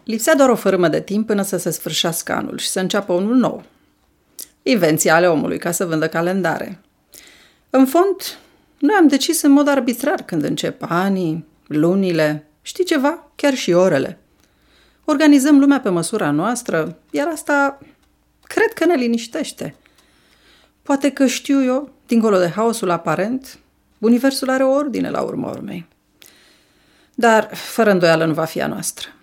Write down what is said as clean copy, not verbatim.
Lipsea doar o fărâmă de timp până să se sfârșească anul și să înceapă unul nou. Invenții ale omului ca să vândă calendare. În fond, noi am decis în mod arbitrar când încep anii, lunile, știi ceva, chiar și orele. Organizăm lumea pe măsura noastră, iar asta cred că ne liniștește. Poate că știu eu, dincolo de haosul aparent, universul are o ordine la urma urmei. Dar, fără îndoială, nu va fi a noastră.